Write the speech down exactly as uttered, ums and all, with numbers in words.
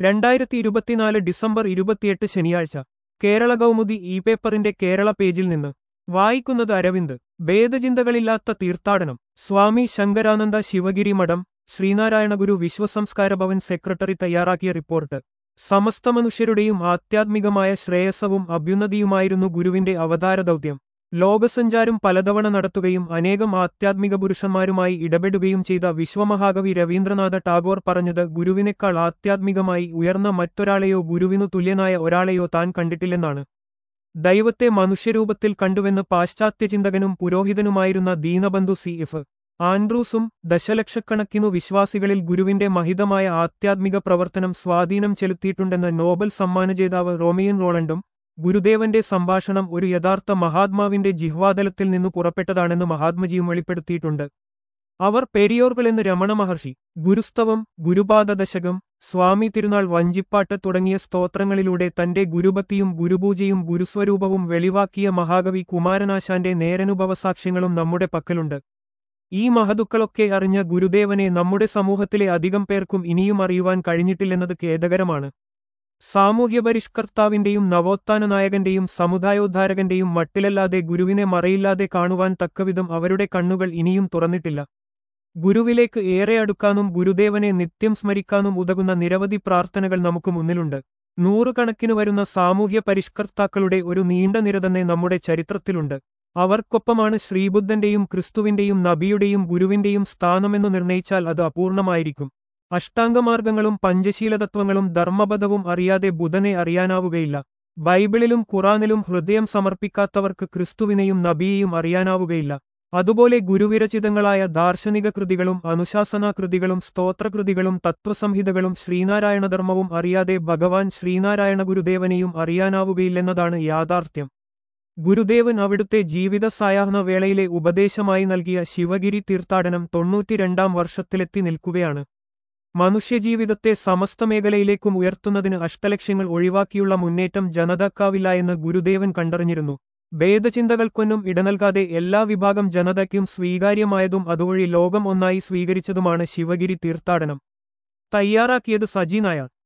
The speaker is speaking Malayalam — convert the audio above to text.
രണ്ടായിരത്തി ഇരുപത്തിനാല് ഡിസംബർ ഇരുപത്തിയെട്ട് ശനിയാഴ്ച കേരള കൗമുദി ഇ പേപ്പറിന്റെ കേരള പേജിൽ നിന്ന് വായിക്കുന്നത് അരവിന്ദ്. ഭേദചിന്തകളില്ലാത്ത തീർത്ഥാടനം. സ്വാമി ശങ്കരാനന്ദ ശിവഗിരി മഠം ശ്രീനാരായണഗുരു വിശ്വസംസ്കാര ഭവൻ സെക്രട്ടറി തയ്യാറാക്കിയ റിപ്പോർട്ട്. സമസ്ത മനുഷ്യരുടെയും ആധ്യാത്മികമായ ശ്രേയസ്സവും അഭ്യുന്നതിയുമായിരുന്നു ഗുരുവിന്റെ അവതാരദൗത്യം. ലോകസഞ്ചാരം പലതവണ നടത്തുകയും അനേകം ആധ്യാത്മിക പുരുഷന്മാരുമായി ഇടപെടുകയും ചെയ്ത വിശ്വമഹാകവി രവീന്ദ്രനാഥ ടാഗോർ പറഞ്ഞത് ഗുരുവിനേക്കാൾ ആധ്യാത്മികമായി ഉയർന്ന മറ്റൊരാളെയോ ഗുരുവിനു തുല്യനായ ഒരാളെയോ താൻ കണ്ടിട്ടില്ലെന്നാണ്. ദൈവത്തെ മനുഷ്യരൂപത്തിൽ കണ്ടുവെന്ന് പാശ്ചാത്യചിന്തകനും പുരോഹിതനുമായിരുന്ന ദീനബന്ധു സി എഫ് ആൻഡ്രൂസും ദശലക്ഷക്കണക്കിനു വിശ്വാസികളിൽ ഗുരുവിന്റെ മഹിതമായ ആധ്യാത്മിക പ്രവർത്തനം സ്വാധീനം ചെലുത്തിയിട്ടുണ്ടെന്ന് നോബൽ സമ്മാനജേതാവ് റോമിയൻ റോളണ്ടും ഗുരുദേവന്റെ സംഭാഷണം ഒരു യഥാർത്ഥ മഹാത്മാവിന്റെ ജിഹ്വാതലത്തിൽ നിന്നു പുറപ്പെട്ടതാണെന്ന് മഹാത്മജിയും വെളിപ്പെടുത്തിയിട്ടുണ്ട്. അവർ പെരിയോർകളെന്ന് രമണ മഹർഷി. ഗുരുസ്തവം, ഗുരുപാദദശകം, സ്വാമി തിരുനാൾ വഞ്ചിപ്പാട്ട് തുടങ്ങിയ സ്തോത്രങ്ങളിലൂടെ തന്റെ ഗുരുഭക്തിയും ഗുരുപൂജയും ഗുരുസ്വരൂപവും വെളിവാക്കിയ മഹാകവി കുമാരനാശാന്റെ നേരനുഭവസാക്ഷ്യങ്ങളും നമ്മുടെ പക്കലുണ്ട്. ഈ മഹതുക്കളൊക്കെ അറിഞ്ഞ ഗുരുദേവനെ നമ്മുടെ സമൂഹത്തിലെ അധികം പേർക്കും ഇനിയും അറിയുവാൻ കഴിഞ്ഞിട്ടില്ലെന്നത് ഖേദകരമാണ്. സാമൂഹ്യപരിഷ്കർത്താവിന്റെയും നവോത്ഥാന നായകന്റെയും സമുദായോദ്ധാരകന്റെയും മട്ടിലല്ലാതെ ഗുരുവിനെ മറയില്ലാതെ കാണുവാൻ തക്കവിധം അവരുടെ കണ്ണുകൾ ഇനിയും തുറന്നിട്ടില്ല. ഗുരുവിലേക്ക് ഏറെ അടുക്കാനും ഗുരുദേവനെ നിത്യം സ്മരിക്കാനും ഉതകുന്ന നിരവധി പ്രാർത്ഥനകൾ നമുക്ക് മുന്നിലുണ്ട്. നൂറുകണക്കിനു വരുന്ന സാമൂഹ്യ പരിഷ്കർത്താക്കളുടെ ഒരു നീണ്ട നിര തന്നെ നമ്മുടെ ചരിത്രത്തിലുണ്ട്. അവർക്കൊപ്പമാണ് ശ്രീബുദ്ധന്റെയും ക്രിസ്തുവിന്റെയും നബിയുടെയും ഗുരുവിന്റെയും സ്ഥാനമെന്നു നിർണയിച്ചാൽ അത് അപൂർണമായിരിക്കും. അഷ്ടാംഗമാർഗങ്ങളും പഞ്ചശീലതത്വങ്ങളും ധർമ്മപദവും അറിയാതെ ബുധനെ അറിയാനാവുകയില്ല. ബൈബിളിലും ഖുറാനിലും ഹൃദയം സമർപ്പിക്കാത്തവർക്ക് ക്രിസ്തുവിനെയും നബിയെയും അറിയാനാവുകയില്ല. അതുപോലെ ഗുരുവിരചിതങ്ങളായ ദാർശനിക കൃതികളും അനുശാസനാകൃതികളും സ്തോത്രകൃതികളും തത്വസംഹിതകളും ശ്രീനാരായണധർമ്മവും അറിയാതെ ഭഗവാൻ ശ്രീനാരായണ ഗുരുദേവനെയും അറിയാനാവുകയില്ലെന്നതാണ് യാഥാർത്ഥ്യം. ഗുരുദേവൻ അവിടുത്തെ ജീവിത സായാഹ്ന വേളയിലെ ഉപദേശമായി നൽകിയ ശിവഗിരി തീർത്ഥാടനം തൊണ്ണൂറ്റിരണ്ടാം വർഷത്തിലെത്തി നിൽക്കുകയാണ്. മനുഷ്യജീവിതത്തെ സമസ്ത മേഖലയിലേക്കും ഉയർത്തുന്നതിന് അഷ്ടലക്ഷ്യങ്ങൾ ഒഴിവാക്കിയുള്ള മുന്നേറ്റം ജനതക്കാവില്ല എന്ന് ഗുരുദേവൻ കണ്ടറിഞ്ഞിരുന്നു. ഭേദചിന്തകൾക്കൊന്നും ഇടനൽകാതെ എല്ലാ വിഭാഗം ജനതയ്ക്കും സ്വീകാര്യമായതും അതുവഴി ലോകം ഒന്നായി സ്വീകരിച്ചതുമാണ് ശിവഗിരി തീർത്ഥാടനം. തയ്യാറാക്കിയത് സജി നായർ.